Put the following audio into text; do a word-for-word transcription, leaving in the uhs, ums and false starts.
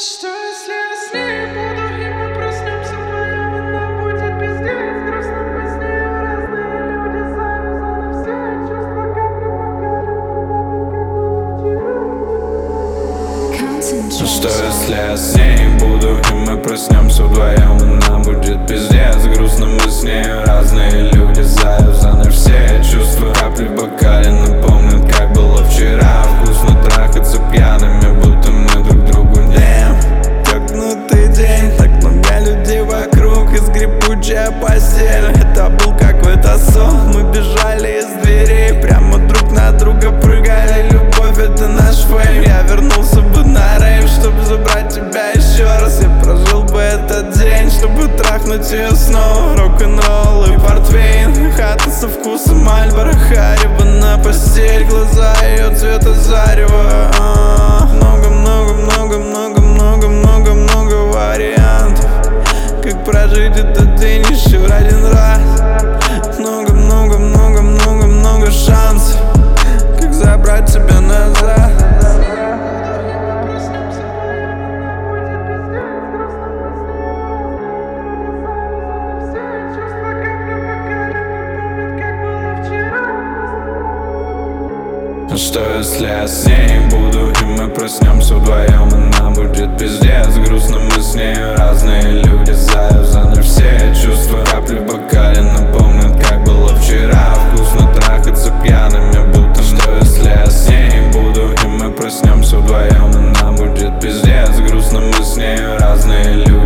Что если я с ней буду, и мы проснемся вдвоем, и нам будет пиздец грустно, мы с ней разные люди, завязаны все чувства, как мы покажем. Что если я с ней буду, и мы проснемся вдвоем, и нам будет пиздец грустно, мы с ней разные люди, завязаны все чувства. Капли в бокале напомнят, как было вчера. Вкусно трахаться пьяными, будто мы друг другу дэм. Тёкнутый день, так много людей вокруг, и скрипучая постель. Это был какой-то сон, мы бежали из дверей, прямо друг на друга прыгали. Любовь — это наш фейм. Я вернулся бы на рейв, чтобы забрать тебя еще раз. Я прожил бы этот день, чтобы трахнуть ее снова. Рок-н-ролл и портвейн, хата со вкусом Мальборо, Хариба на постель, глаза ее цвета зарева. Много-много-много-много-много-много вариантов, как прожить этот день еще один раз. Много-много-много-много-много шансов, как забрать тебя назад. Что если я с ней буду, и мы проснемся вдвоем, и нам будет пиздец грустно, мы с ней разные люди, завязаны все чувства. Капли в бокале напомнят, как было вчера. Вкусно трахаться пьяными, будто. Что если я с ней буду, и мы проснемся вдвоем, и нам будет пиздец грустно, мы с ней разные люди.